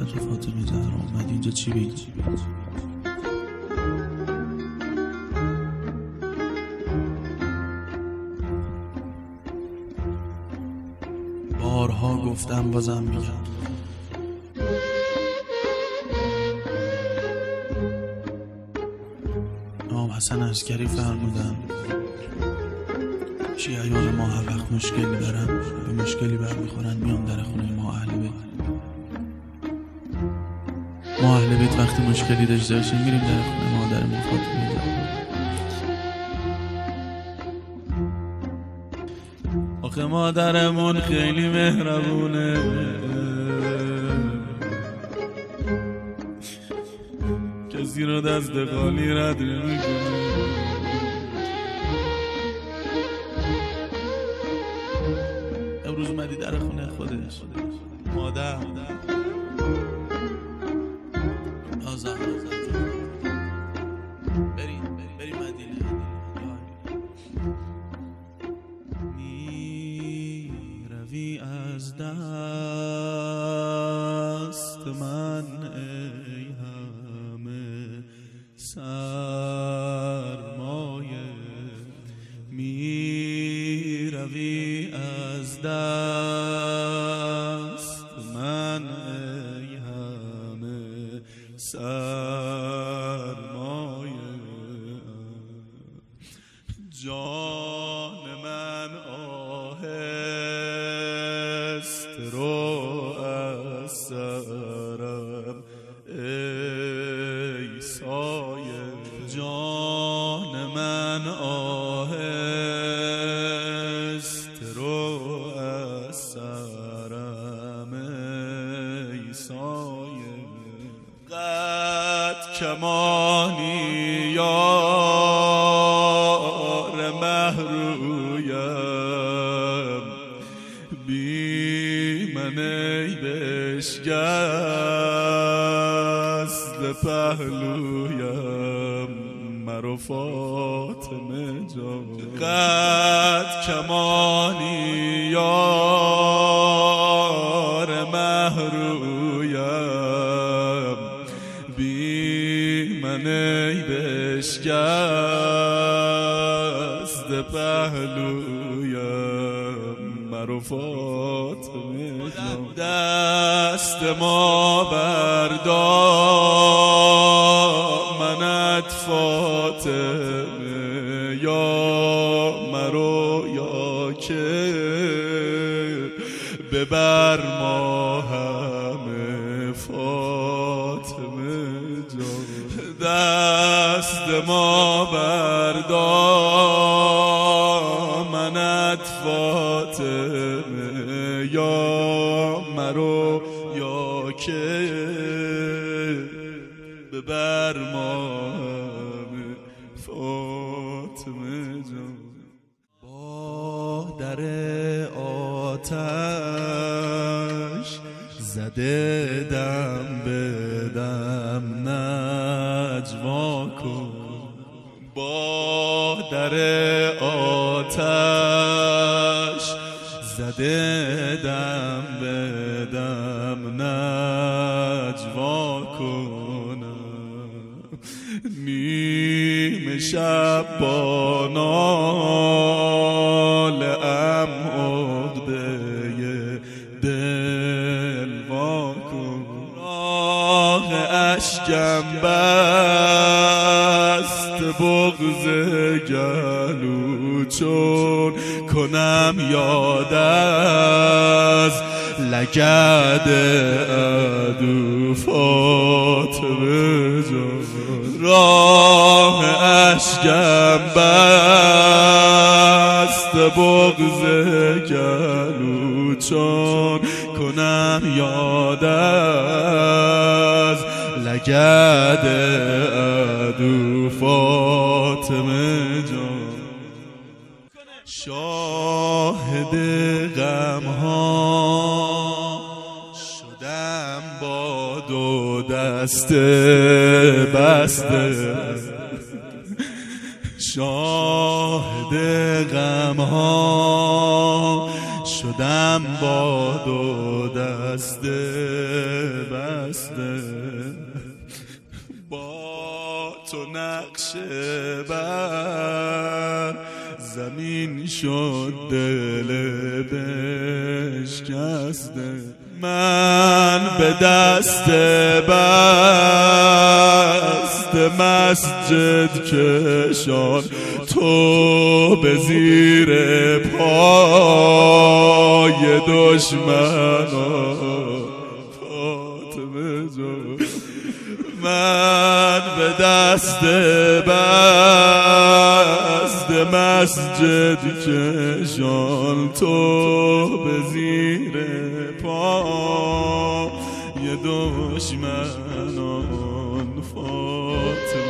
که فاطمه زهرا اومد اینجا چی بگی؟ بارها گفتم بازم میگم، امام حسن عسکری فرمودن شیعیان ما هر وقت مشکلی دارن به مشکلی برمیخورن میان در خونه ما اهل بیت. ما اهل بیت وقتی مشکلی داشته باشیم میریم در خونه مادرمون فاطمه زهرا. آخه مادرمون خیلی مهربونه، کسی رو دست خالی رد نمیکنه. امروز اومدی در خونه خودش مادر بریم مدینه. میروی از دست من ای همه سرمایه، میروی از دست من ای همه سرمایه، جان من آهست رو از سرم ای سایه، جان من آهست رو از سرم ای سایه، قد کمانی یار مهرویم، بی من ای بشکست پهلویم، مرو فاطمه جان. قد کمانی یار مهرویم، بی من ای بشکست پهلویم، مرو فاطمه جان. دست ما بردامنت فاطمه، یا مرو یا که ببر ما همه فاطمه جان. دست ما بردامنت فاطمه، یا مرو یا که ببر ما همه فاطمه جان. با در آتش زده دم به دم نجوا کن، با در آتش زده دم به دم نجوا کنم، نیم شب با ناله ام عقده دل وا کن، راه اشکم بست بغض گلو چون کنم یاد از لگد عدو فاطمه جان. راه اشکم بست بغض گلو چون کنم یاد از لگد عدو فاطمه جان. شاهد غم ها شدم با دو دست بسته، شاهد غم ها شدم با دو دست دست بسته با تو نقش بر زمین شد دل بشکسته من به دست بست مسجد کشان تو به زیر پای دشمنان فاطمه جان من به دست بست مسجد کشان تو به زیر پای دشمنان فاطمه